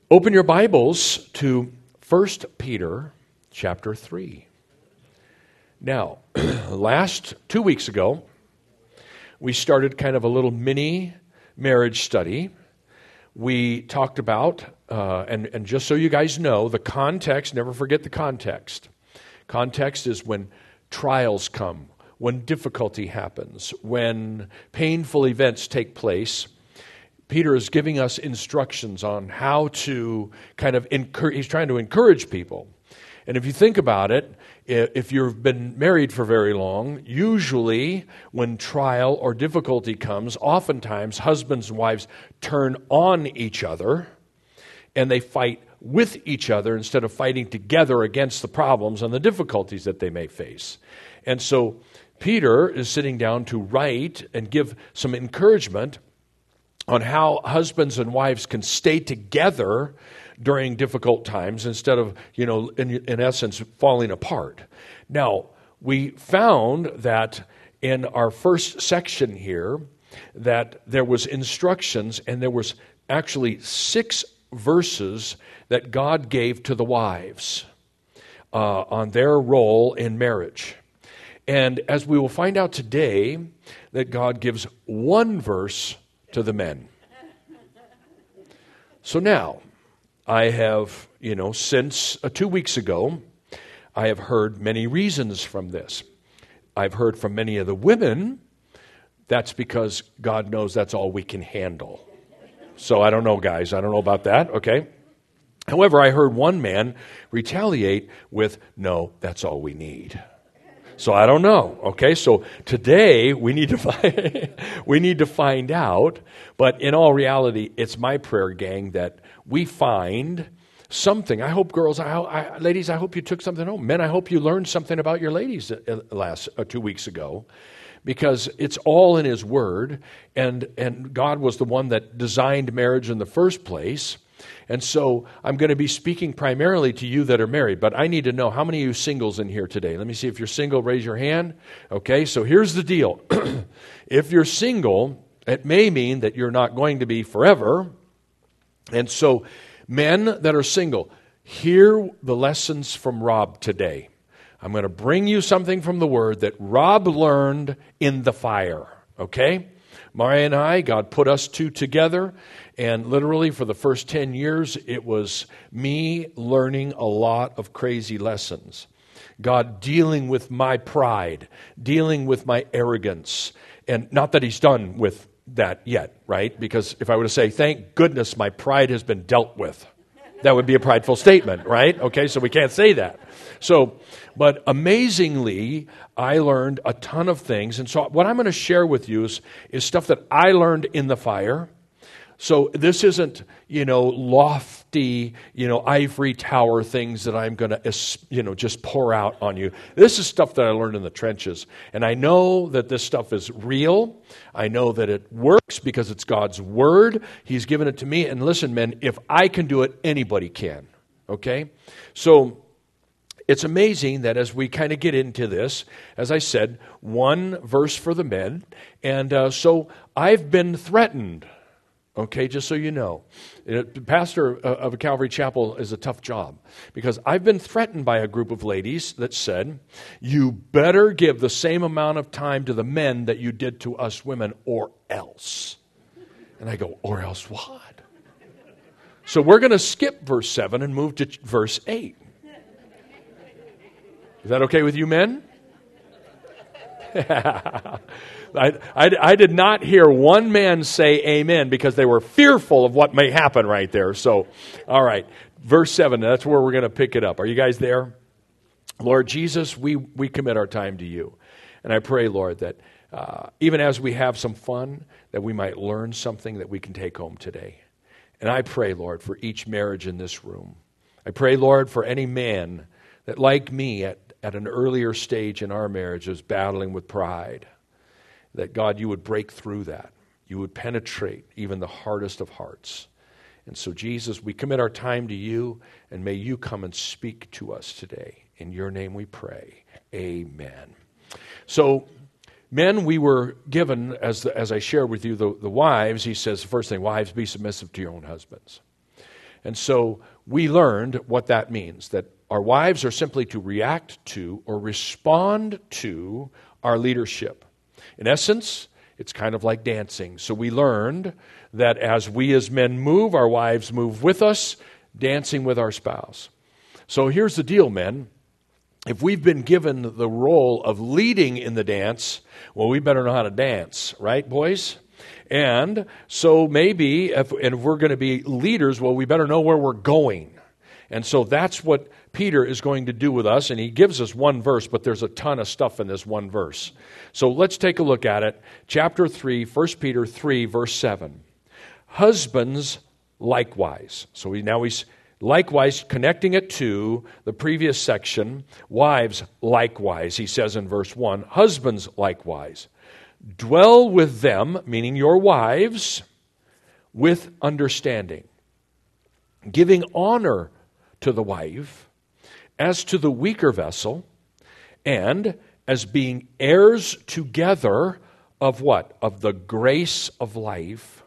Open your Bibles to 1 Peter chapter 3. Now, 2 weeks ago, we started kind of a little mini marriage study. We talked about, and just so you guys know, the context, never forget the context. Context is when trials come, when difficulty happens, when painful events take place. Peter is giving us instructions on how to kind of he's trying to encourage people. And if you think about it, if you've been married for very long, usually when trial or difficulty comes, oftentimes husbands and wives turn on each other and they fight with each other instead of fighting together against the problems and the difficulties that they may face. And so Peter is sitting down to write and give some encouragement on how husbands and wives can stay together during difficult times instead of, in essence, falling apart. Now, we found that in our first section here that there was instructions and there was actually 6 verses that God gave to the wives on their role in marriage. And as we will find out today, that God gives 1 verse to the men. So now, I have, since 2 weeks ago, I have heard many reasons from this. I've heard from many of the women, that's because God knows that's all we can handle. So I don't know, guys. I don't know about that, okay? However, I heard one man retaliate with, no, that's all we need. So I don't know. Okay, so today we need to find out. But in all reality, it's my prayer, gang, that we find something. I hope, girls, ladies, I hope you took something home. Men, I hope you learned something about your ladies last 2 weeks ago, because it's all in His Word, and God was the one that designed marriage in the first place. And so I'm going to be speaking primarily to you that are married, but I need to know how many of you singles in here today. Let me see if you're single, raise your hand. Okay, so here's the deal. If you're single, it may mean that you're not going to be forever. And so men that are single, hear the lessons from Rob today. I'm going to bring you something from the Word that Rob learned in the fire, okay? Maria and I, God put us two together, and literally for the first 10 years, it was me learning a lot of crazy lessons. God dealing with my pride, dealing with my arrogance, and not that He's done with that yet, right? Because if I were to say, thank goodness my pride has been dealt with, that would be a prideful statement, right? Okay, so we can't say that. But amazingly, I learned a ton of things. And so what I'm going to share with you is stuff that I learned in the fire. So this isn't, lofty, ivory tower things that I'm going to, just pour out on you. This is stuff that I learned in the trenches. And I know that this stuff is real. I know that it works because it's God's Word. He's given it to me. And listen, men, if I can do it, anybody can. Okay? So it's amazing that as we kind of get into this, as I said, 1 verse for the men. And so I've been threatened. Okay, just so you know. Pastor of a Calvary Chapel is a tough job because I've been threatened by a group of ladies that said, you better give the same amount of time to the men that you did to us women or else. And I go, or else what? So we're going to skip verse 7 and move to verse 8. Is that okay with you men? I did not hear one man say amen because they were fearful of what may happen right there. So, all right, verse 7, that's where we're going to pick it up. Are you guys there? Lord Jesus, we commit our time to you. And I pray, Lord, that even as we have some fun, that we might learn something that we can take home today. And I pray, Lord, for each marriage in this room. I pray, Lord, for any man that, like me, at an earlier stage in our marriage is battling with pride, that God, you would break through that. You would penetrate even the hardest of hearts. And so, Jesus, we commit our time to you, and may you come and speak to us today. In your name we pray. Amen. So, men, we were given, as I shared with you, the wives, he says, the first thing, wives, be submissive to your own husbands. And so we learned what that means, that our wives are simply to react to or respond to our leadership. In essence, it's kind of like dancing. So we learned that as we as men move, our wives move with us, dancing with our spouse. So here's the deal, men. If we've been given the role of leading in the dance, well, we better know how to dance, right, boys? And so maybe if we're going to be leaders, well, we better know where we're going. And so that's what Peter is going to do with us. And he gives us one verse, but there's a ton of stuff in this one verse. So let's take a look at it. Chapter 3, 1 Peter 3, verse 7. Husbands likewise. So he's likewise connecting it to the previous section. Wives likewise, he says in verse 1. Husbands likewise. Dwell with them, meaning your wives, with understanding, giving honor to the wife as to the weaker vessel, and as being heirs together of what? Of the grace of life.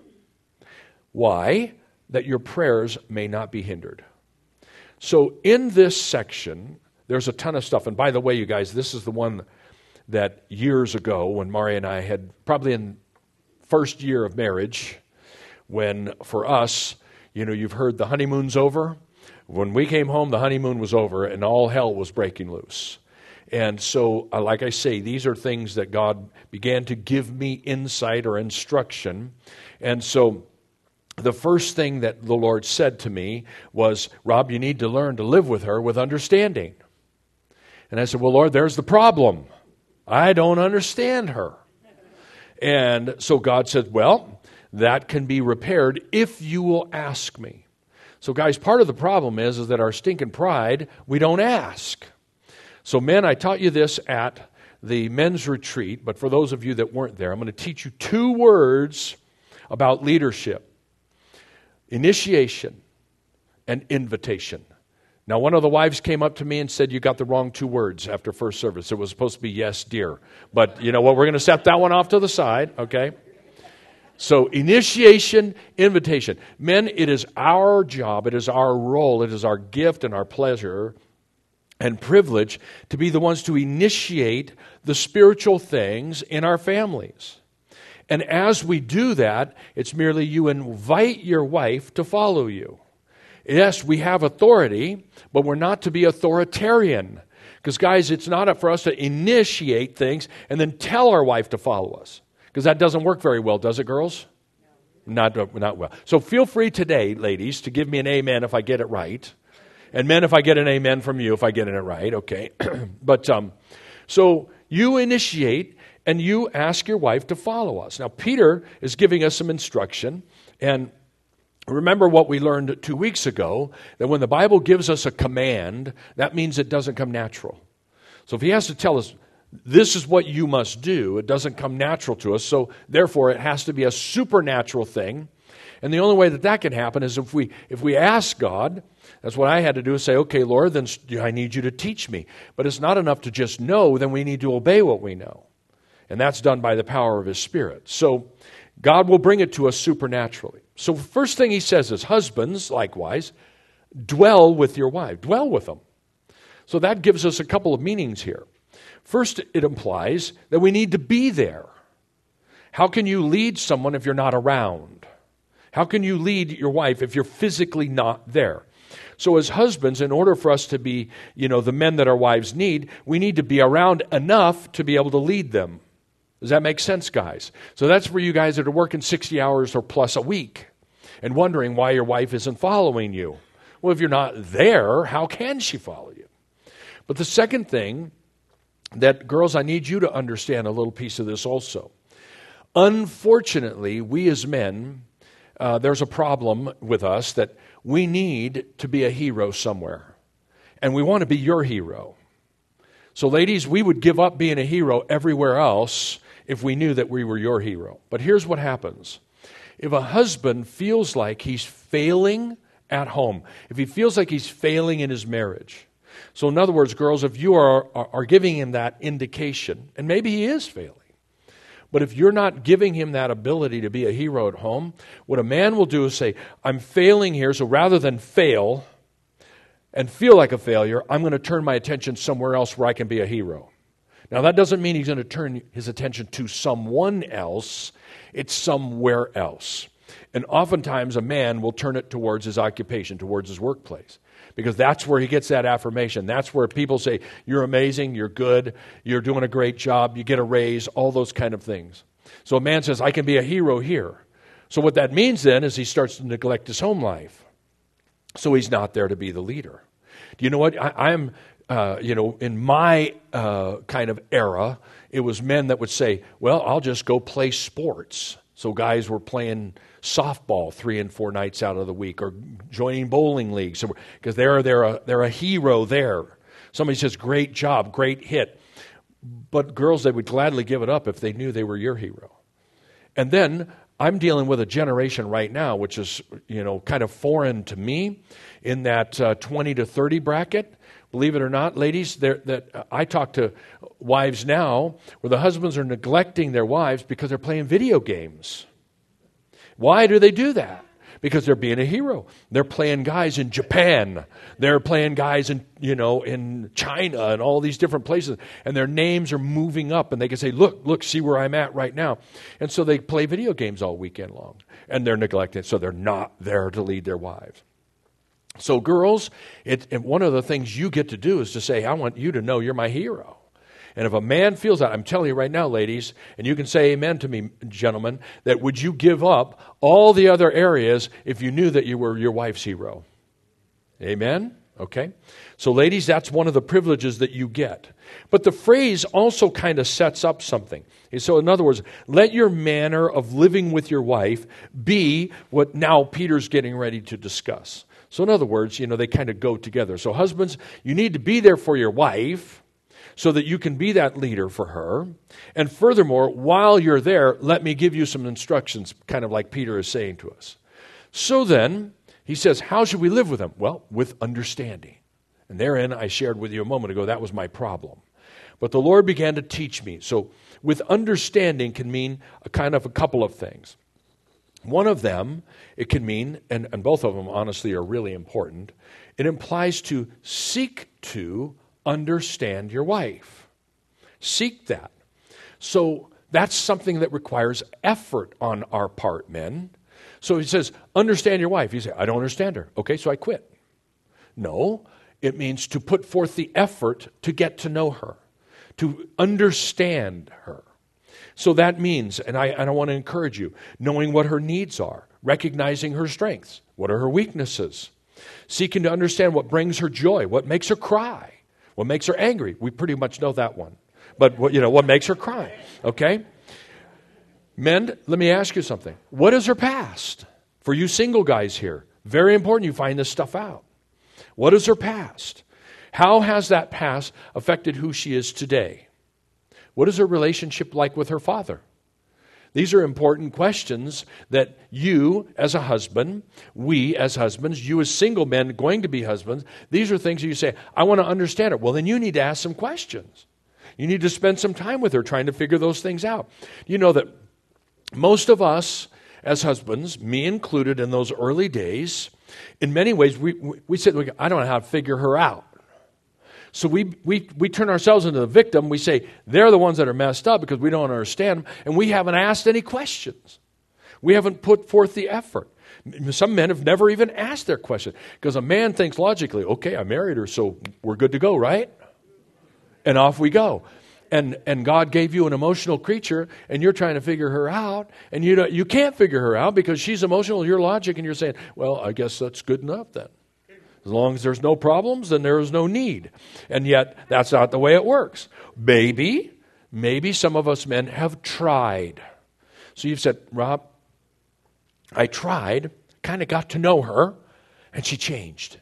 Why? That your prayers may not be hindered. So in this section, there's a ton of stuff. And by the way, you guys, this is the one that years ago when Mari and I had, probably in first year of marriage, when for us, you've heard the honeymoon's over. When we came home, the honeymoon was over and all hell was breaking loose. And so, like I say, these are things that God began to give me insight or instruction. And so the first thing that the Lord said to me was, Rob, you need to learn to live with her with understanding. And I said, well, Lord, there's the problem. I don't understand her. And so God said, well, that can be repaired if you will ask me. So guys, part of the problem is that our stinking pride, we don't ask. So men, I taught you this at the men's retreat, but for those of you that weren't there, I'm going to teach you 2 words about leadership. Initiation and invitation. Now, one of the wives came up to me and said, you got the wrong 2 words after first service. It was supposed to be yes, dear. But you know what? We're going to set that one off to the side, okay? So initiation, invitation. Men, it is our job, it is our role, it is our gift and our pleasure and privilege to be the ones to initiate the spiritual things in our families. And as we do that, it's merely you invite your wife to follow you. Yes, we have authority, but we're not to be authoritarian. Because guys, it's not up for us to initiate things and then tell our wife to follow us. Because that doesn't work very well, does it, girls? No. Not well. So feel free today, ladies, to give me an amen if I get it right. And men, if I get an amen from you, if I get it right, okay. But so you initiate and you ask your wife to follow us. Now, Peter is giving us some instruction. And remember what we learned 2 weeks ago, that when the Bible gives us a command, that means it doesn't come natural. So if he has to tell us, this is what you must do, it doesn't come natural to us. So therefore, it has to be a supernatural thing. And the only way that can happen is if we ask God. That's what I had to do, is say, okay, Lord, then I need you to teach me. But it's not enough to just know, then we need to obey what we know. And that's done by the power of His Spirit. So God will bring it to us supernaturally. So first thing he says is, husbands, likewise, dwell with your wife. Dwell with them. So that gives us a couple of meanings here. First, it implies that we need to be there. How can you lead someone if you're not around? How can you lead your wife if you're physically not there? So as husbands, in order for us to be, the men that our wives need, we need to be around enough to be able to lead them. Does that make sense, guys? So that's for you guys that are working 60 hours or plus a week and wondering why your wife isn't following you. Well, if you're not there, how can she follow you? But the second thing that, girls, I need you to understand a little piece of this also. Unfortunately, we as men, there's a problem with us that we need to be a hero somewhere. And we want to be your hero. So ladies, we would give up being a hero everywhere else if we knew that we were your hero. But here's what happens. If a husband feels like he's failing at home, if he feels like he's failing in his marriage. So in other words, girls, if you are giving him that indication, and maybe he is failing, But if you're not giving him that ability to be a hero at home, what a man will do is say, I'm failing here, so rather than fail and feel like a failure, I'm going to turn my attention somewhere else where I can be a hero. Now, that doesn't mean he's going to turn his attention to someone else. It's somewhere else. And oftentimes, a man will turn it towards his occupation, towards his workplace, because that's where he gets that affirmation. That's where people say, you're amazing, you're good, you're doing a great job, you get a raise, all those kind of things. So a man says, I can be a hero here. So what that means then is he starts to neglect his home life. So he's not there to be the leader. Do you know what? I'm in my kind of era, it was men that would say, well, I'll just go play sports. So guys were playing softball 3 and 4 nights out of the week, or joining bowling leagues, because they're a hero there. Somebody says, great job, great hit. But girls, they would gladly give it up if they knew they were your hero. And then I'm dealing with a generation right now, which is, kind of foreign to me, in that 20 to 30 bracket. Believe it or not, ladies, that I talk to wives now where the husbands are neglecting their wives because they're playing video games. Why do they do that? Because they're being a hero. They're playing guys in Japan. They're playing guys in China and all these different places. And their names are moving up. And they can say, look, see where I'm at right now. And so they play video games all weekend long. And they're neglected. So they're not there to lead their wives. So girls, one of the things you get to do is to say, I want you to know you're my hero. And if a man feels that, I'm telling you right now, ladies, and you can say amen to me, gentlemen, that would you give up all the other areas if you knew that you were your wife's hero? Amen? Okay? So ladies, that's one of the privileges that you get. But the phrase also kind of sets up something. So in other words, let your manner of living with your wife be what now Peter's getting ready to discuss. So in other words, they kind of go together. So husbands, you need to be there for your wife so that you can be that leader for her. And furthermore, while you're there, let me give you some instructions, kind of like Peter is saying to us. So then, he says, how should we live with them? Well, with understanding. And therein, I shared with you a moment ago, that was my problem. But the Lord began to teach me. So with understanding can mean a couple of things. One of them, it can mean, and both of them honestly are really important, it implies to seek to understand your wife. Seek that. So that's something that requires effort on our part, men. So he says, understand your wife. You say, I don't understand her. Okay, so I quit. No, it means to put forth the effort to get to know her, to understand her. So that means, and I want to encourage you, knowing what her needs are, recognizing her strengths, what are her weaknesses, seeking to understand what brings her joy, what makes her cry, what makes her angry. We pretty much know that one. But what makes her cry, okay? Men, let me ask you something. What is her past? For you single guys here, very important you find this stuff out. What is her past? How has that past affected who she is today? What is her relationship like with her father? These are important questions that you as a husband, we as husbands, you as single men going to be husbands, these are things that you say, I want to understand it. Well, then you need to ask some questions. You need to spend some time with her trying to figure those things out. You know that most of us as husbands, me included in those early days, in many ways, we said, I don't know how to figure her out. So we turn ourselves into the victim. We say, they're the ones that are messed up because we don't understand them, and we haven't asked any questions. We haven't put forth the effort. Some men have never even asked their question because a man thinks logically, okay, I married her, so we're good to go, right? And off we go. And God gave you an emotional creature, and you're trying to figure her out, and you can't figure her out because she's emotional, you're logic, and you're saying, well, I guess that's good enough then. As long as there's no problems, then there is no need. And yet, that's not the way it works. Maybe some of us men have tried. So you've said, Rob, I tried, kind of got to know her, and she changed.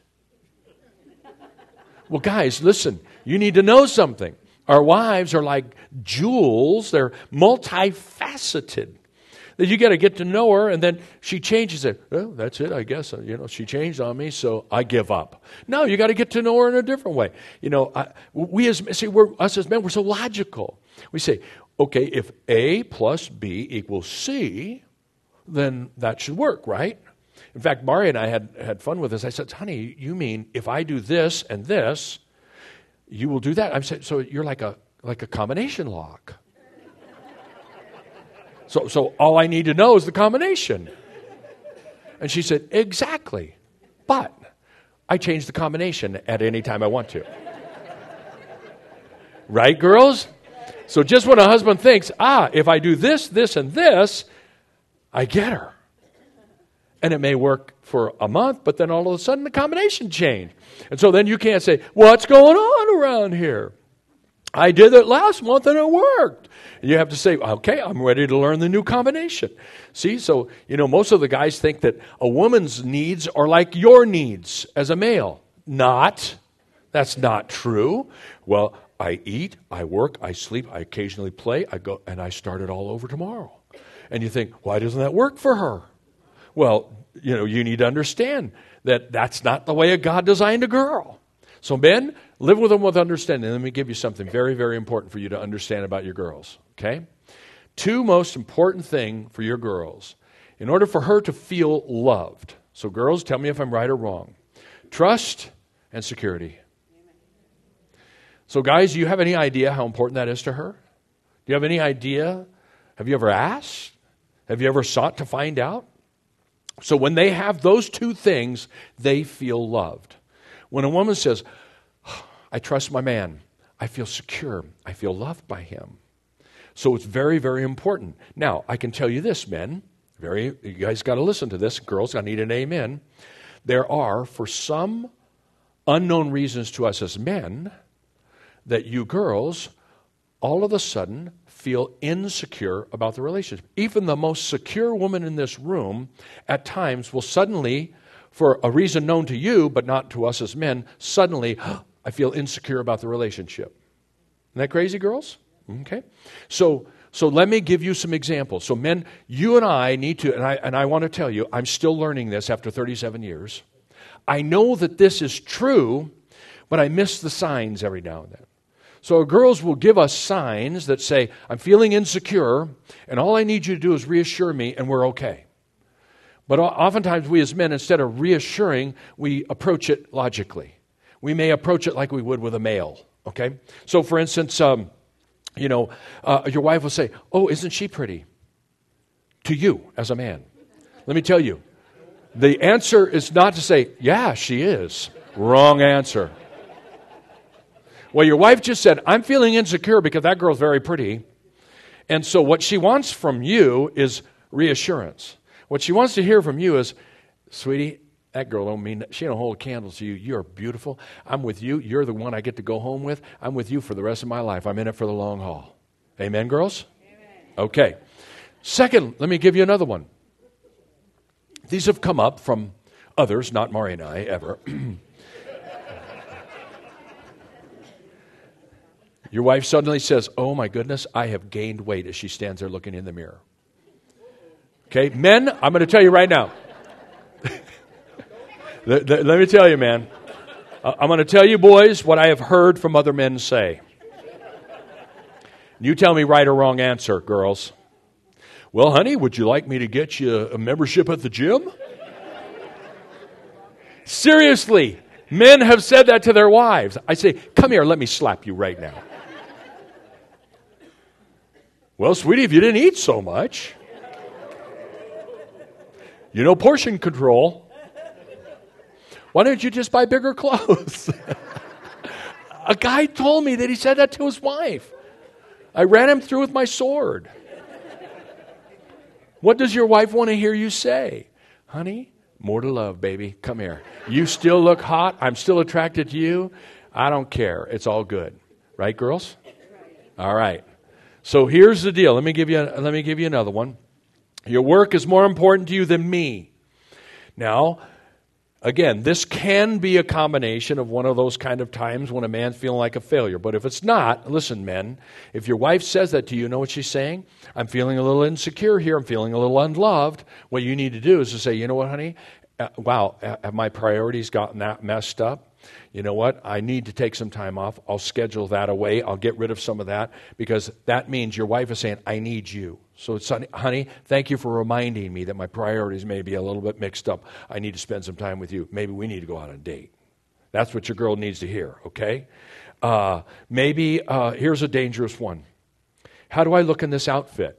Well, guys, listen, you need to know something. Our wives are like jewels. They're multifaceted. That you got to get to know her, and then she changes it. Well, that's it, I guess. She changed on me, so I give up. No, you got to get to know her in a different way. Us as men, we're so logical. We say, okay, if A plus B equals C, then that should work, right? In fact, Mari and I had fun with this. I said, honey, you mean if I do this and this, you will do that? I said, so you're like a combination lock. So all I need to know is the combination. And she said, exactly. But I change the combination at any time I want to. Right, girls? So just when a husband thinks, if I do this, this, and this, I get her. And it may work for a month, but then all of a sudden the combination changed. And so then you can't say, what's going on around here? I did it last month and it worked. And you have to say, okay, I'm ready to learn the new combination. See, so, most of the guys think that a woman's needs are like your needs as a male. Not. That's not true. Well, I eat, I work, I sleep, I occasionally play, I go, and I start it all over tomorrow. And you think, why doesn't that work for her? Well, you need to understand that that's not the way God designed a girl. So men, live with them with understanding. Let me give you something very, very important for you to understand about your girls, okay? Two most important things for your girls, in order for her to feel loved. So girls, tell me if I'm right or wrong. Trust and security. So guys, do you have any idea how important that is to her? Do you have any idea? Have you ever asked? Have you ever sought to find out? So when they have those two things, they feel loved. When a woman says, I trust my man, I feel secure, I feel loved by him. So it's very, very important. Now, I can tell you this, men, you guys got to listen to this. Girls, I need an amen. There are, for some unknown reasons to us as men, that you girls all of a sudden feel insecure about the relationship. Even the most secure woman in this room at times will suddenly, for a reason known to you but not to us as men, suddenly, I feel insecure about the relationship. Isn't that crazy, girls? Okay. So let me give you some examples. So men, you and I need to, and I want to tell you, I'm still learning this after 37 years. I know that this is true, but I miss the signs every now and then. So our girls will give us signs that say, I'm feeling insecure, and all I need you to do is reassure me, and we're okay. But oftentimes we as men, instead of reassuring, we approach it logically. We may approach it like we would with a male, okay? So for instance, your wife will say, oh, isn't she pretty? To you as a man. Let me tell you, the answer is not to say, yeah, she is. Wrong answer. Well, your wife just said, I'm feeling insecure because that girl's very pretty. And so what she wants from you is reassurance. What she wants to hear from you is, sweetie, that girl she don't hold a candle to you. You're beautiful. I'm with you. You're the one I get to go home with. I'm with you for the rest of my life. I'm in it for the long haul. Amen, girls? Amen. Okay. Second, let me give you another one. These have come up from others, not Mari and I, ever. Your wife suddenly says, oh my goodness, I have gained weight, as she stands there looking in the mirror. Okay, men, I'm going to tell you right now. Let me tell you, man. I'm going to tell you, boys, what I have heard from other men say. You tell me right or wrong answer, girls. Well, honey, would you like me to get you a membership at the gym? Seriously, men have said that to their wives. I say, come here, let me slap you right now. Well, sweetie, if you didn't eat so much, portion control. Why don't you just buy bigger clothes? A guy told me that he said that to his wife. I ran him through with my sword. What does your wife want to hear you say? Honey, more to love, baby. Come here. You still look hot. I'm still attracted to you. I don't care. It's all good. Right, girls? All right. So here's the deal. Let me give you another one. Your work is more important to you than me. Now, again, this can be a combination of one of those kind of times when a man's feeling like a failure. But if it's not, listen, men, if your wife says that to you, know what she's saying? I'm feeling a little insecure here. I'm feeling a little unloved. What you need to do is to say, you know what, honey? wow, have my priorities gotten that messed up? You know what? I need to take some time off. I'll schedule that away. I'll get rid of some of that because that means your wife is saying, I need you. So, honey, thank you for reminding me that my priorities may be a little bit mixed up. I need to spend some time with you. Maybe we need to go out on a date. That's what your girl needs to hear, okay? Here's a dangerous one. How do I look in this outfit?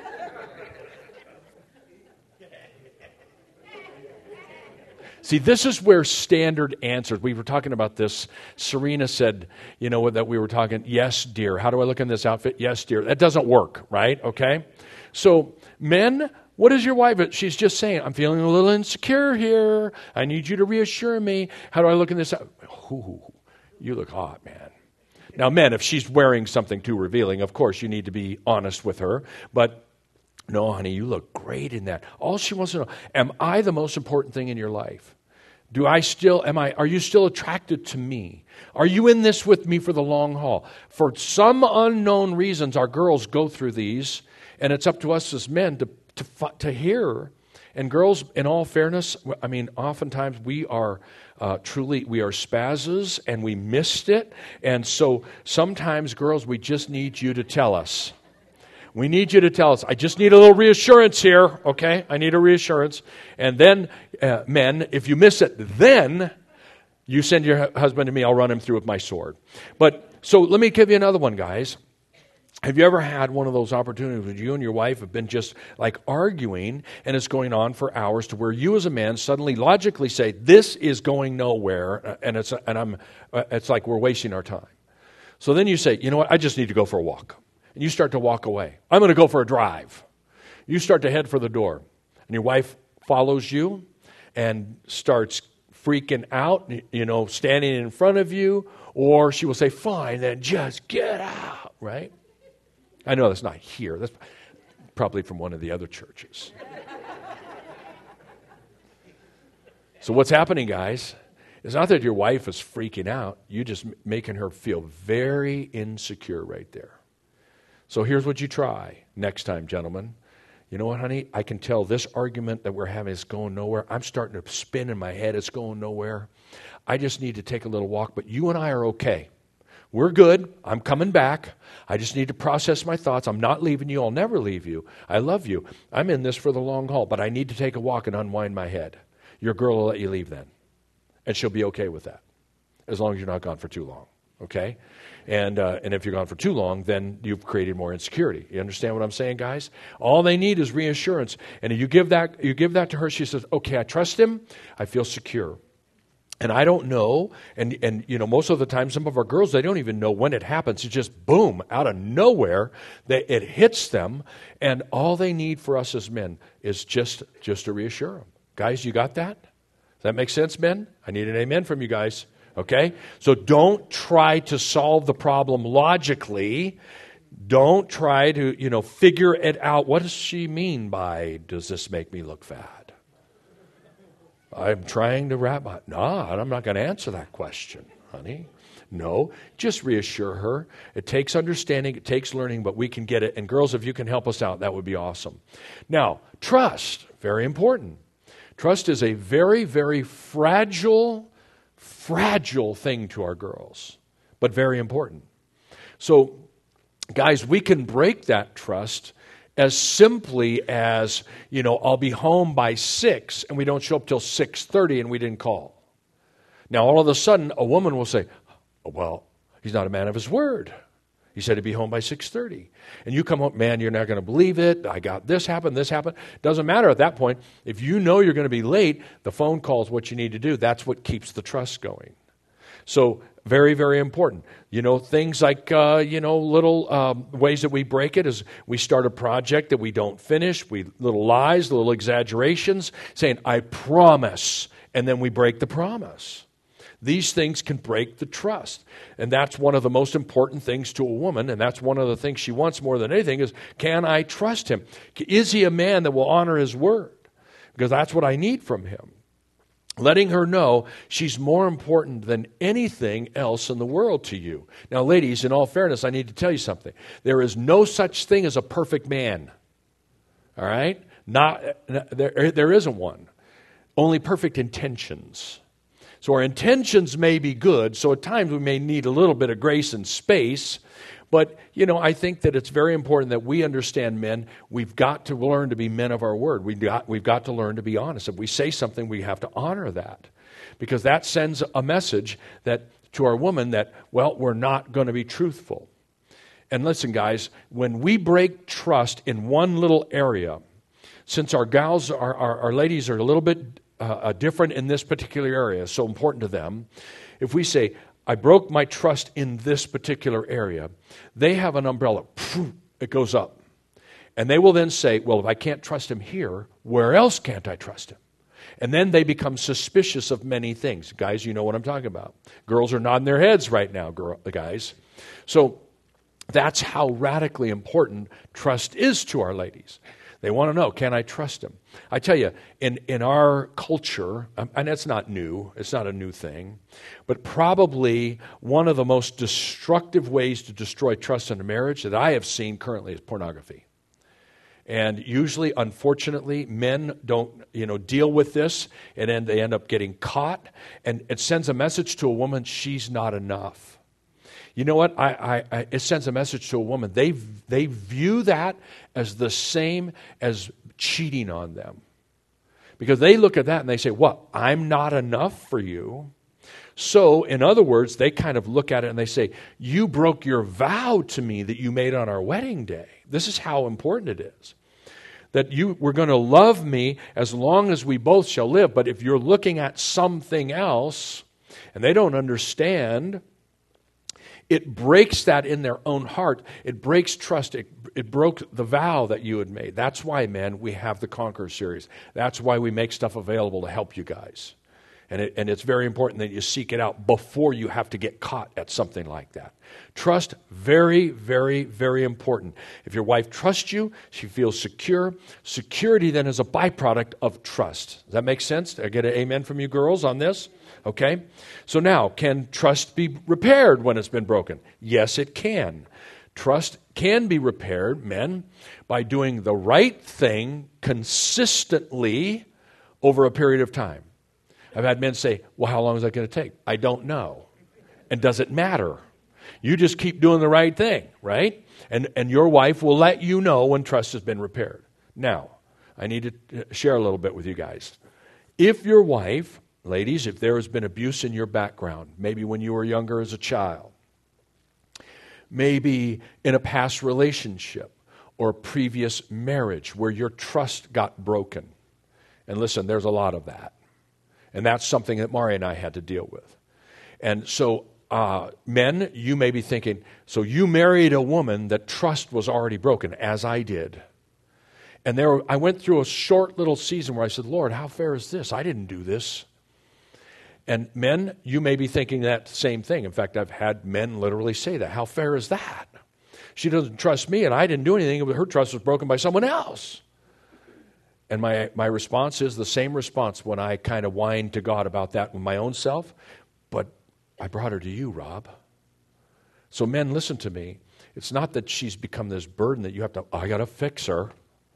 See, this is where standard answers. We were talking about this. Serena said, that we were talking, yes, dear. How do I look in this outfit? Yes, dear. That doesn't work, right? Okay? So, men, what is your wife? She's just saying, I'm feeling a little insecure here. I need you to reassure me. How do I look in this outfit? Ooh, you look hot, man. Now, men, if she's wearing something too revealing, of course, you need to be honest with her. But no, honey, you look great in that. All she wants to know, am I the most important thing in your life? Are you still attracted to me? Are you in this with me for the long haul? For some unknown reasons, our girls go through these, and it's up to us as men to hear. And girls, in all fairness, oftentimes we are spazzes, and we missed it. And so sometimes, girls, we just need you to tell us. We need you to tell us. I just need a little reassurance here, okay? I need a reassurance. And then, men, if you miss it, then you send your husband to me. I'll run him through with my sword. So let me give you another one, guys. Have you ever had one of those opportunities where you and your wife have been just like arguing and it's going on for hours to where you as a man suddenly logically say, this is going nowhere, and it's like we're wasting our time. So then you say, you know what, I just need to go for a walk. And you start to walk away. I'm going to go for a drive. You start to head for the door. And your wife follows you and starts freaking out, standing in front of you. Or she will say, fine, then just get out, right? I know that's not here. That's probably from one of the other churches. So what's happening, guys, is not that your wife is freaking out. You're just making her feel very insecure right there. So here's what you try next time, gentlemen. You know what, honey? I can tell this argument that we're having is going nowhere. I'm starting to spin in my head. It's going nowhere. I just need to take a little walk, but you and I are okay. We're good. I'm coming back. I just need to process my thoughts. I'm not leaving you. I'll never leave you. I love you. I'm in this for the long haul, but I need to take a walk and unwind my head. Your girl will let you leave then, and she'll be okay with that, as long as you're not gone for too long. Okay? And if you're gone for too long, then you've created more insecurity. You understand what I'm saying, guys? All they need is reassurance. And if you give that to her, she says, okay, I trust him. I feel secure. And I don't know, and most of the time, some of our girls, they don't even know when it happens. It's just boom, out of nowhere, it hits them. And all they need for us as men is just to reassure them. Guys, you got that? Does that make sense, men? I need an amen from you guys. Okay? So don't try to solve the problem logically. Don't try to, figure it out. What does she mean by, does this make me look fat? I'm trying to wrap my... No, I'm not going to answer that question, honey. No, just reassure her. It takes understanding, it takes learning, but we can get it. And girls, if you can help us out, that would be awesome. Now, trust, very important. Trust is a very, very fragile thing to our girls, but very important. So, guys, we can break that trust as simply as, I'll be home by 6 and we don't show up till 6:30 and we didn't call. Now, all of a sudden, a woman will say, oh, well, he's not a man of his word. He said he'd be home by 6:30. And you come home, man, you're not going to believe it. I got this happened. Doesn't matter at that point. If you know you're going to be late, the phone call is what you need to do. That's what keeps the trust going. So very, very important. Things like, little ways that we break it is we start a project that we don't finish. Little lies, little exaggerations, saying, I promise. And then we break the promise. These things can break the trust. And that's one of the most important things to a woman, and that's one of the things she wants more than anything is, can I trust him? Is he a man that will honor his word? Because that's what I need from him. Letting her know she's more important than anything else in the world to you. Now, ladies, in all fairness, I need to tell you something. There is no such thing as a perfect man. All right? There isn't one. only perfect intentions. So our intentions may be good, so at times we may need a little bit of grace and space. But, I think that it's very important that we understand, men, we've got to learn to be men of our word. We've got to learn to be honest. If we say something, we have to honor that. Because that sends a message that to our woman that, we're not going to be truthful. And listen, guys, when we break trust in one little area, since our gals, our ladies are a little bit different in this particular area, it's so important to them, if we say, I broke my trust in this particular area, they have an umbrella. It goes up. And they will then say, if I can't trust him here, where else can't I trust him? And then they become suspicious of many things. Guys, you know what I'm talking about. Girls are nodding their heads right now, guys. So that's how radically important trust is to our ladies. They want to know, can I trust him? I tell you, in our culture, and it's not new, it's not a new thing, but probably one of the most destructive ways to destroy trust in a marriage that I have seen currently is pornography. And usually, unfortunately, men don't, deal with this, and then they end up getting caught, and it sends a message to a woman, she's not enough. You know what? It sends a message to a woman. They view that as the same as cheating on them. Because they look at that and they say, what? I'm not enough for you. So, in other words, they kind of look at it and they say, you broke your vow to me that you made on our wedding day. This is how important it is. That you were going to love me as long as we both shall live. But if you're looking at something else and they don't understand, it breaks that in their own heart. It breaks trust. It broke the vow that you had made. That's why, men, we have the Conqueror series. That's why we make stuff available to help you guys. And it's very important that you seek it out before you have to get caught at something like that. Trust, very, very, very important. If your wife trusts you, she feels secure. Security then is a byproduct of trust. Does that make sense? Did I get an amen from you girls on this? Okay. So now, can trust be repaired when it's been broken? Yes, it can. Trust can be repaired, men, by doing the right thing consistently over a period of time. I've had men say, how long is that going to take? I don't know. And does it matter? You just keep doing the right thing, right? And your wife will let you know when trust has been repaired. Now, I need to share a little bit with you guys. If your wife, ladies, if there has been abuse in your background, maybe when you were younger as a child, maybe in a past relationship or a previous marriage where your trust got broken. And listen, there's a lot of that. And that's something that Mari and I had to deal with. And so, men, you may be thinking, so you married a woman that trust was already broken, as I did. And I went through a short little season where I said, Lord, how fair is this? I didn't do this. And men, you may be thinking that same thing. In fact, I've had men literally say that. How fair is that? She doesn't trust me, and I didn't do anything, but her trust was broken by someone else. And my response is the same response when I kind of whine to God about that with my own self. But I brought her to you, Rob. So men, listen to me. It's not that she's become this burden that you have to, I got to fix her.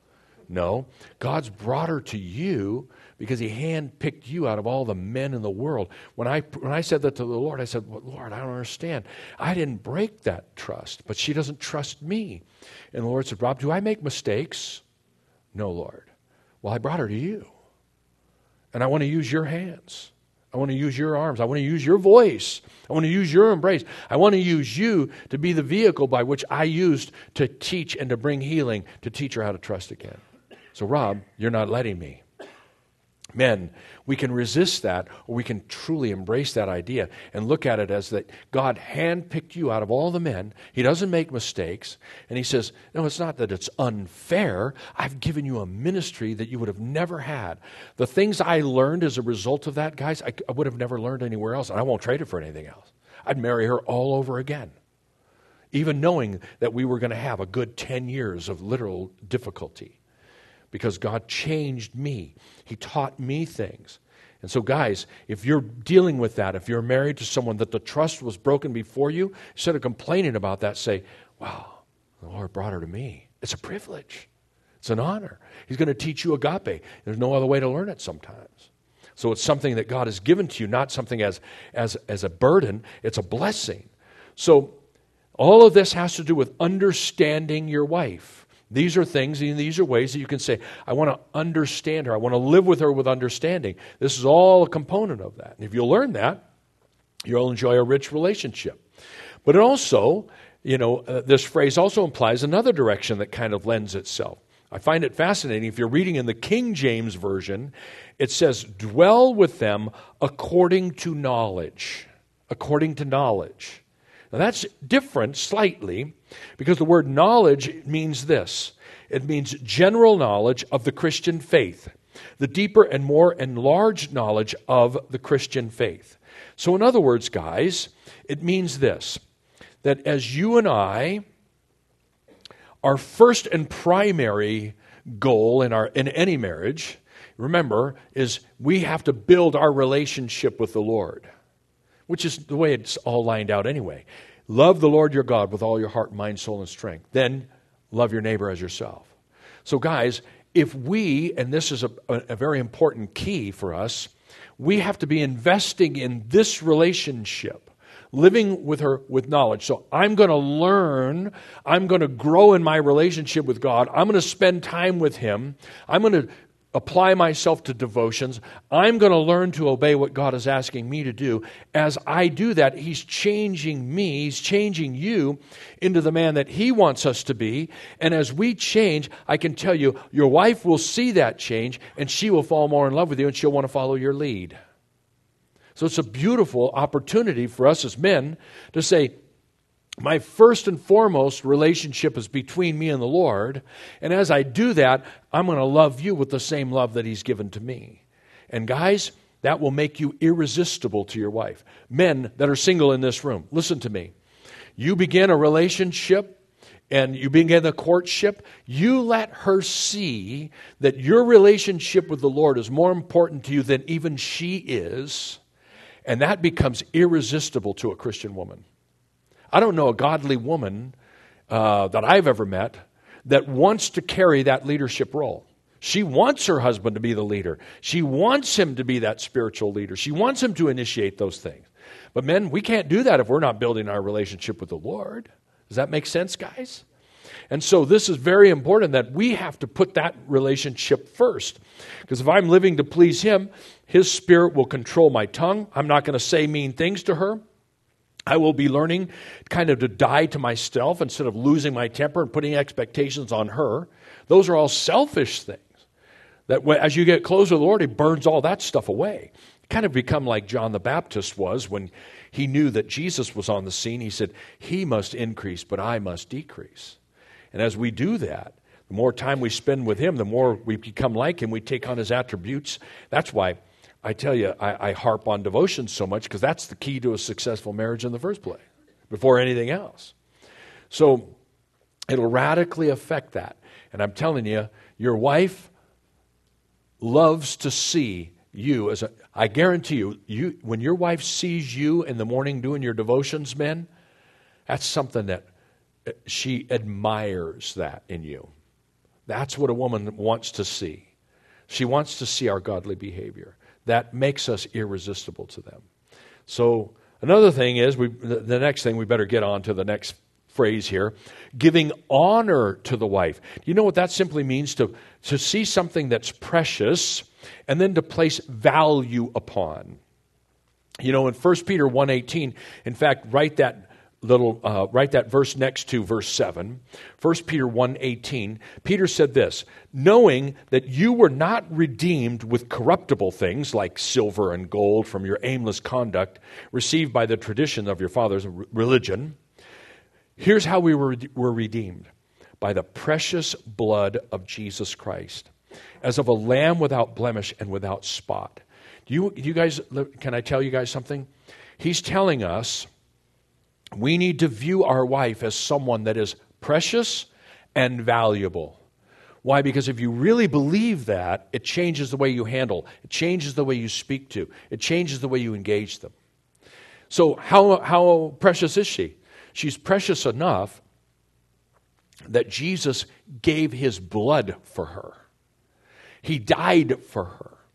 No. God's brought her to you because he handpicked you out of all the men in the world. When I said that to the Lord, I said, Lord, I don't understand. I didn't break that trust, but she doesn't trust me. And the Lord said, Rob, do I make mistakes? No, Lord. Well, I brought her to you. And I want to use your hands. I want to use your arms. I want to use your voice. I want to use your embrace. I want to use you to be the vehicle by which I used to teach and to bring healing, to teach her how to trust again. So, Rob, you're not letting me. Men, we can resist that, or we can truly embrace that idea and look at it as that God handpicked you out of all the men. He doesn't make mistakes. And he says, no, it's not that it's unfair. I've given you a ministry that you would have never had. The things I learned as a result of that, guys, I would have never learned anywhere else. And I won't trade it for anything else. I'd marry her all over again, even knowing that we were going to have a good 10 years of literal difficulty. Because God changed me. He taught me things. And so, guys, if you're dealing with that, if you're married to someone that the trust was broken before you, instead of complaining about that, say, wow, the Lord brought her to me. It's a privilege. It's an honor. He's going to teach you agape. There's no other way to learn it sometimes. So it's something that God has given to you, not something as a burden. It's a blessing. So all of this has to do with understanding your wife. These are things, and these are ways that you can say, I want to understand her. I want to live with her with understanding. This is all a component of that. And if you'll learn that, you'll enjoy a rich relationship. But it also, this phrase also implies another direction that kind of lends itself. I find it fascinating. If you're reading in the King James Version, it says, dwell with them according to knowledge. According to knowledge. Now that's different slightly because the word knowledge means this. It means general knowledge of the Christian faith. The deeper and more enlarged knowledge of the Christian faith. So in other words, guys, it means this. That as you and I, our first and primary goal in any marriage, remember, is we have to build our relationship with the Lord, which is the way it's all lined out anyway. Love the Lord your God with all your heart, mind, soul, and strength. Then love your neighbor as yourself. So guys, if we, and this is a very important key for us, we have to be investing in this relationship. Living with her with knowledge. So I'm going to learn. I'm going to grow in my relationship with God. I'm going to spend time with Him. I'm going to apply myself to devotions. I'm going to learn to obey what God is asking me to do. As I do that, He's changing me. He's changing you into the man that He wants us to be. And as we change, I can tell you, your wife will see that change and she will fall more in love with you and she'll want to follow your lead. So it's a beautiful opportunity for us as men to say, my first and foremost relationship is between me and the Lord. And as I do that, I'm going to love you with the same love that He's given to me. And guys, that will make you irresistible to your wife. Men that are single in this room, listen to me. You begin a relationship and you begin a courtship, you let her see that your relationship with the Lord is more important to you than even she is. And that becomes irresistible to a Christian woman. I don't know a godly woman that I've ever met that wants to carry that leadership role. She wants her husband to be the leader. She wants him to be that spiritual leader. She wants him to initiate those things. But men, we can't do that if we're not building our relationship with the Lord. Does that make sense, guys? And so this is very important that we have to put that relationship first. Because if I'm living to please Him, His Spirit will control my tongue. I'm not going to say mean things to her. I will be learning kind of to die to myself instead of losing my temper and putting expectations on her. Those are all selfish things. That as you get closer to the Lord, He burns all that stuff away. Kind of become like John the Baptist was when he knew that Jesus was on the scene. He said, He must increase, but I must decrease. And as we do that, the more time we spend with Him, the more we become like Him, we take on His attributes. That's why I tell you, I harp on devotion so much, because that's the key to a successful marriage in the first place, before anything else. So it'll radically affect that. And I'm telling you, your wife loves to see you as I guarantee you, when your wife sees you in the morning doing your devotions, men, that's something that she admires that in you. That's what a woman wants to see. She wants to see our godly behavior. That makes us irresistible to them. So another thing is, the next thing we better get on to the next phrase here, giving honor to the wife. Do you know what that simply means? To see something that's precious and then to place value upon. You know, in 1 Peter 1:18, in fact, write that verse next to verse 7. 1 Peter 1:18, Peter said this, knowing that you were not redeemed with corruptible things like silver and gold from your aimless conduct received by the tradition of your father's religion. Here's how we were redeemed. By the precious blood of Jesus Christ, as of a lamb without blemish and without spot. You guys, can I tell you guys something? He's telling us we need to view our wife as someone that is precious and valuable. Why? Because if you really believe that, it changes the way you handle. It changes the way you speak to. It changes the way you engage them. So how precious is she? She's precious enough that Jesus gave His blood for her. He died for her.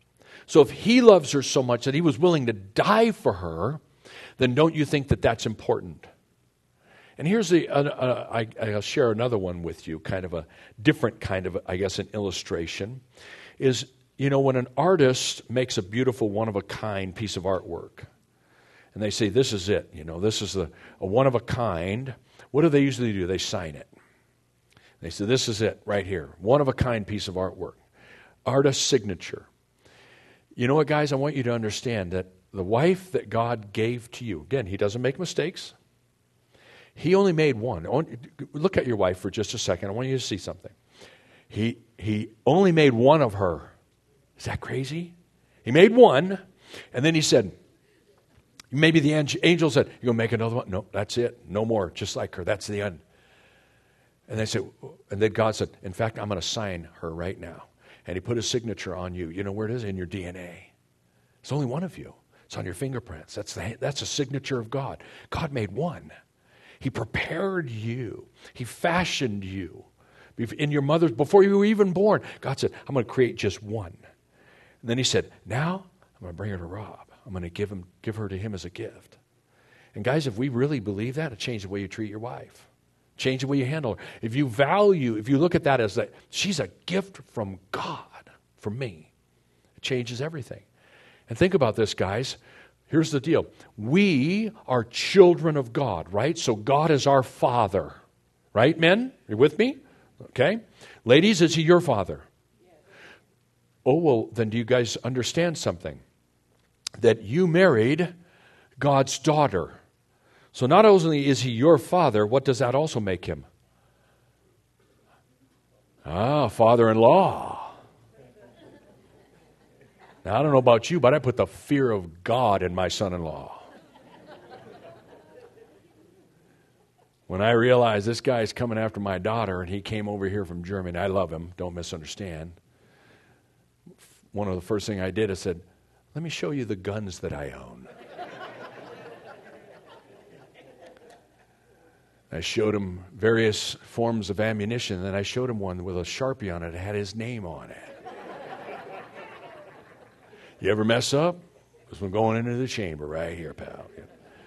So if he loves her so much that he was willing to die for her, then don't you think that that's important? And here's I'll share another one with you, kind of a different kind of, I guess, an illustration, is, when an artist makes a beautiful one-of-a-kind piece of artwork, and they say, this is it, this is a one-of-a-kind, what do they usually do? They sign it. They say, this is it right here, one-of-a-kind piece of artwork, artist's signature. You know what, guys? I want you to understand that the wife that God gave to you, again, he doesn't make mistakes. He only made one. Look at your wife for just a second. I want you to see something. He only made one of her. Is that crazy? He made one, and then he said, maybe the angel said, you're going to make another one? No, that's it. No more, just like her. That's the end. And they said, and then God said, in fact, I'm going to sign her right now. And he put his signature on you. You know where it is? In your DNA. It's only one of you. It's on your fingerprints. That's a signature of God. God made one. He prepared you. He fashioned you. In your mother's, before you were even born, God said, I'm going to create just one. And then he said, now I'm going to bring her to Rob. I'm going to give her to him as a gift. And guys, if we really believe that, it'll change the way you treat your wife. Change the way you handle her. If you look at that as that, she's a gift from God, from me. It changes everything. And think about this, guys. Here's the deal. We are children of God, right? So God is our Father. Right, men? Are you with me? Okay. Ladies, is he your father? Yes. Oh, well, then do you guys understand something? That you married God's daughter. So not only is he your father, what does that also make him? Father-in-law. Now, I don't know about you, but I put the fear of God in my son-in-law. When I realized this guy's coming after my daughter, and he came over here from Germany, I love him, don't misunderstand. One of the first things I did is said, let me show you the guns that I own. I showed him various forms of ammunition, and then I showed him one with a Sharpie on it. It had his name on it. You ever mess up? Because we're going into the chamber right here, pal. Yeah.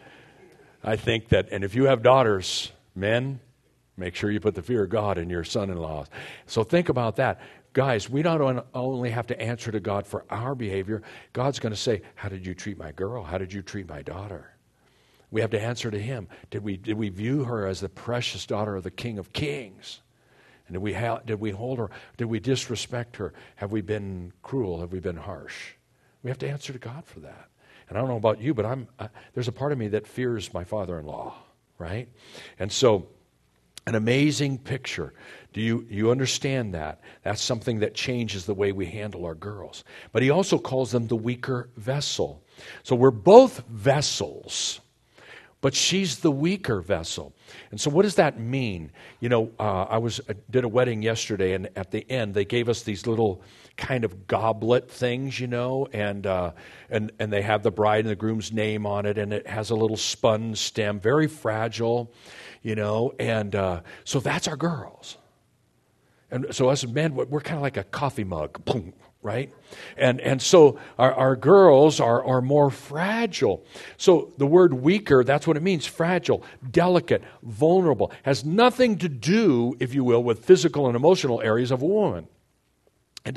I think that, and if you have daughters, men, make sure you put the fear of God in your son-in-laws. So think about that. Guys, we not only have to answer to God for our behavior, God's going to say, how did you treat my girl? How did you treat my daughter? We have to answer to him. Did we view her as the precious daughter of the King of Kings? And did we hold her? Did we disrespect her? Have we been cruel? Have we been harsh? We have to answer to God for that. And I don't know about you, but there's a part of me that fears my father-in-law, right? And so, an amazing picture. Do you understand that? That's something that changes the way we handle our girls. But he also calls them the weaker vessel. So we're both vessels, but she's the weaker vessel. And so what does that mean? I did a wedding yesterday, and at the end they gave us these little kind of goblet things, and they have the bride and the groom's name on it, and it has a little spun stem, very fragile, and so that's our girls. And so us men, we're kind of like a coffee mug, boom, right? And so our girls are more fragile. So the word weaker, that's what it means, fragile, delicate, vulnerable. Has nothing to do, if you will, with physical and emotional areas of a woman. It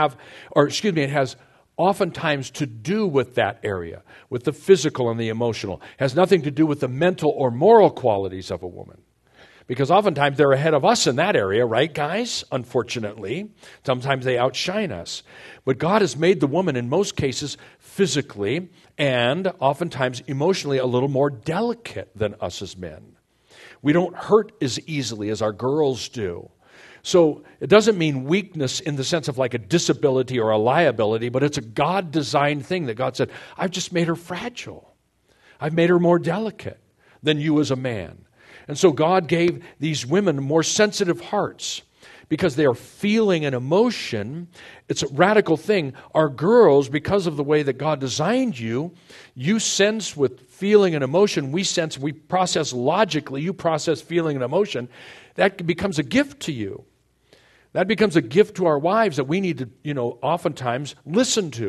has oftentimes to do with that area, with the physical and the emotional. It has nothing to do with the mental or moral qualities of a woman. Because oftentimes they're ahead of us in that area, right, guys? Unfortunately. Sometimes they outshine us. But God has made the woman, in most cases, physically and oftentimes emotionally a little more delicate than us as men. We don't hurt as easily as our girls do. So it doesn't mean weakness in the sense of like a disability or a liability, but it's a God-designed thing that God said, I've just made her fragile. I've made her more delicate than you as a man. And so God gave these women more sensitive hearts because they are feeling an emotion. It's a radical thing. Our girls, because of the way that God designed you, you sense with feeling and emotion. We process logically. You process feeling and emotion. That becomes a gift to you. That becomes a gift to our wives that we need to, oftentimes listen to.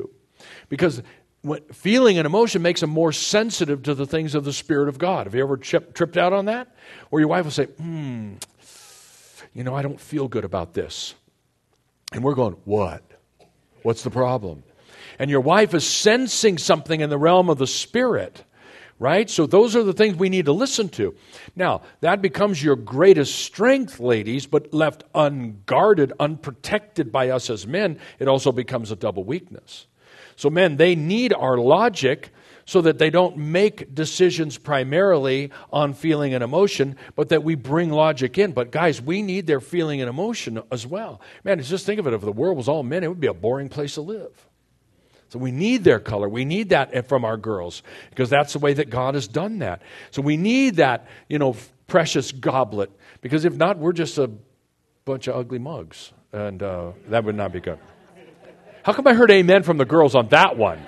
Because feeling and emotion makes them more sensitive to the things of the Spirit of God. Have you ever tripped out on that? Where your wife will say, I don't feel good about this. And we're going, what? What's the problem? And your wife is sensing something in the realm of the Spirit, right? So those are the things we need to listen to. Now, that becomes your greatest strength, ladies, but left unguarded, unprotected by us as men, it also becomes a double weakness. So men, they need our logic so that they don't make decisions primarily on feeling and emotion, but that we bring logic in. But guys, we need their feeling and emotion as well. Man, just think of it. If the world was all men, it would be a boring place to live. So we need their color. We need that from our girls because that's the way that God has done that. So we need that, precious goblet because if not, we're just a bunch of ugly mugs. And that would not be good. How come I heard amen from the girls on that one?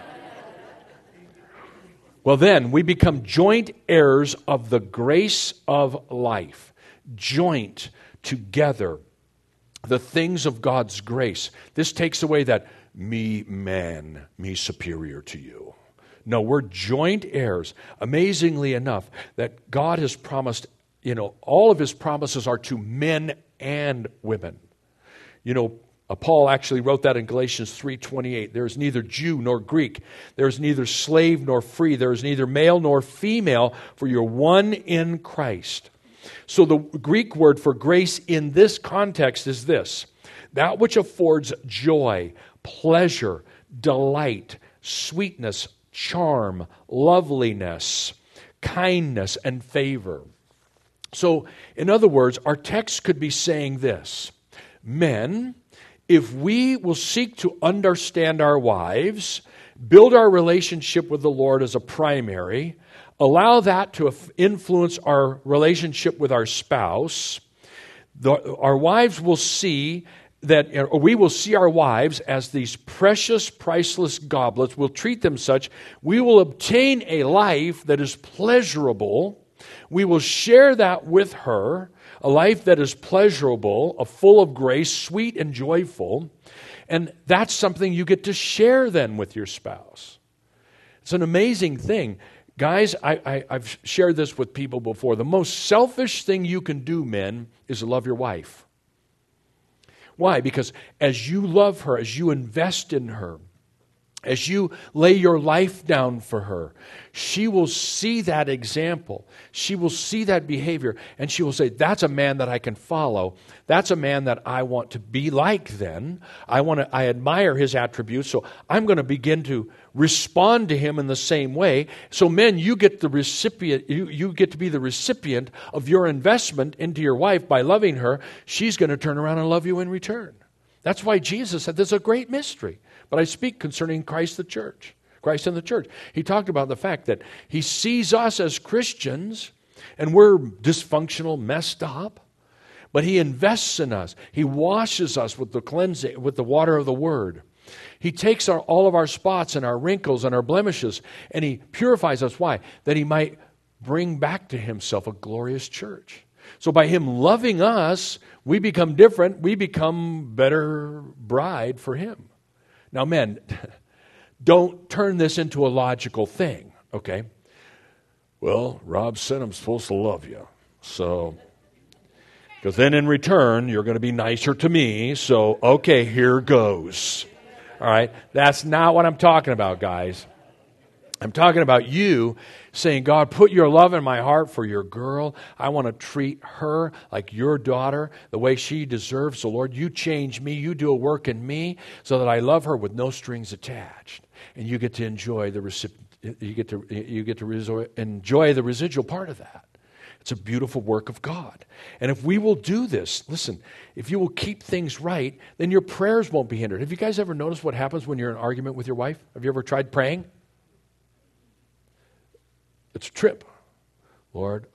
Well, then we become joint heirs of the grace of life. Joint together the things of God's grace. This takes away that me man, me superior to you. No, we're joint heirs. Amazingly enough, that God has promised, all of his promises are to men and women. Paul actually wrote that in Galatians 3:28. There is neither Jew nor Greek. There is neither slave nor free. There is neither male nor female, for you're one in Christ. So the Greek word for grace in this context is this: that which affords joy, pleasure, delight, sweetness, charm, loveliness, kindness, and favor. So, in other words, our text could be saying this: men, if we will seek to understand our wives, build our relationship with the Lord as a primary, allow that to influence our relationship with our spouse, our wives will see that, or we will see our wives as these precious, priceless goblets. We'll treat them such. We will obtain a life that is pleasurable. We will share that with her, a life that is pleasurable, full of grace, sweet and joyful. And that's something you get to share then with your spouse. It's an amazing thing. Guys, I've shared this with people before. The most selfish thing you can do, men, is to love your wife. Why? Because as you love her, as you invest in her, as you lay your life down for her, she will see that example. She will see that behavior, and she will say, that's a man that I can follow. That's a man that I want to be like then. I admire his attributes, so I'm going to begin to respond to him in the same way. So men, you get the recipient, you get to be the recipient of your investment into your wife by loving her. She's going to turn around and love you in return. That's why Jesus said, this is a great mystery. But I speak concerning Christ and the church. He talked about the fact that he sees us as Christians and we're dysfunctional, messed up, but he invests in us. He washes us with the cleansing, with the water of the Word. He takes all of our spots and our wrinkles and our blemishes and he purifies us. Why? That he might bring back to himself a glorious church. So by him loving us, we become different. We become better bride for him. Now, men, don't turn this into a logical thing, okay? Well, Rob said I'm supposed to love you. So, because then in return, you're going to be nicer to me. So, okay, here goes. All right? That's not what I'm talking about, guys. I'm talking about you saying, God, put your love in my heart for your girl. I want to treat her like your daughter, the way she deserves. So, Lord, you change me. You do a work in me so that I love her with no strings attached. And you get to enjoy enjoy the residual part of that. It's a beautiful work of God. And if we will do this, listen, if you will keep things right, then your prayers won't be hindered. Have you guys ever noticed what happens when you're in an argument with your wife? Have you ever tried praying? It's a trip. Lord,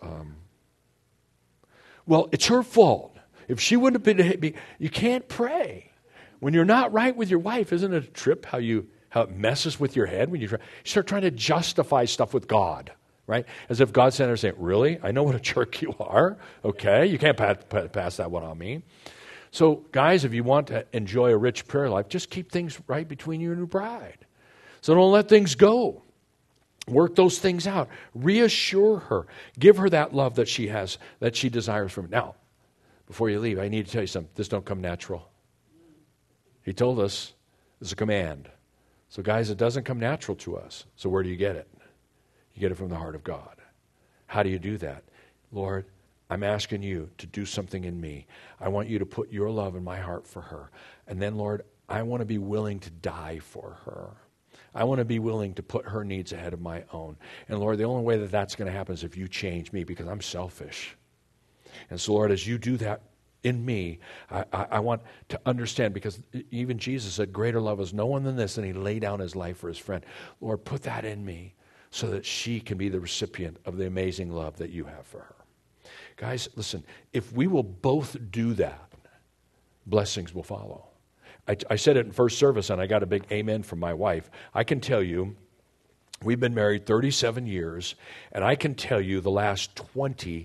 well, it's her fault. If she wouldn't have been, you can't pray. When you're not right with your wife, isn't it a trip how it messes with your head when you start trying to justify stuff with God, right? As if God's standing there saying, really? I know what a jerk you are. Okay, you can't pass that one on me. So, guys, if you want to enjoy a rich prayer life, just keep things right between you and your bride. So don't let things go. Work those things out. Reassure her. Give her that love that she has, that she desires from you. Now, before you leave, I need to tell you something. This don't come natural. He told us it's a command. So guys, it doesn't come natural to us. So where do you get it? You get it from the heart of God. How do you do that? Lord, I'm asking you to do something in me. I want you to put your love in my heart for her. And then, Lord, I want to be willing to die for her. I want to be willing to put her needs ahead of my own. And Lord, the only way that that's going to happen is if you change me, because I'm selfish. And so, Lord, as you do that in me, I want to understand, because even Jesus said, greater love is no one than this, and he laid down his life for his friend. Lord, put that in me so that she can be the recipient of the amazing love that you have for her. Guys, listen, if we will both do that, blessings will follow. I said it in first service, and I got a big amen from my wife. I can tell you, we've been married 37 years, and I can tell you the last 27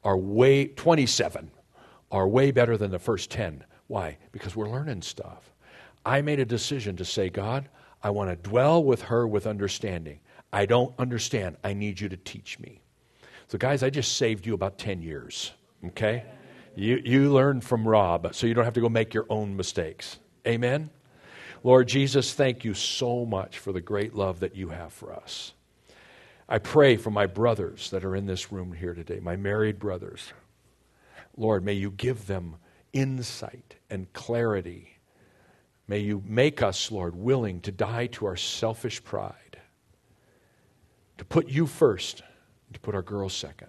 are way better than the first 10. Why? Because we're learning stuff. I made a decision to say, God, I want to dwell with her with understanding. I don't understand. I need you to teach me. So guys, I just saved you about 10 years, okay? You learned from Rob, so you don't have to go make your own mistakes. Amen? Lord Jesus, thank you so much for the great love that you have for us. I pray for my brothers that are in this room here today, my married brothers. Lord, may you give them insight and clarity. May you make us, Lord, willing to die to our selfish pride, to put you first, and to put our girls second.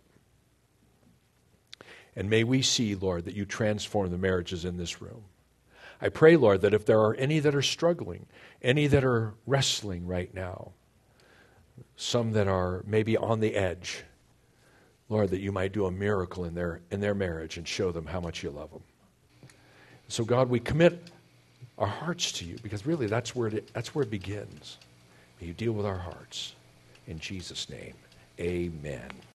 And may we see, Lord, that you transform the marriages in this room. I pray, Lord, that if there are any that are struggling, any that are wrestling right now, some that are maybe on the edge, Lord, that you might do a miracle in their marriage and show them how much you love them. So, God, we commit our hearts to you, because really that's where it begins. May you deal with our hearts. In Jesus' name, amen.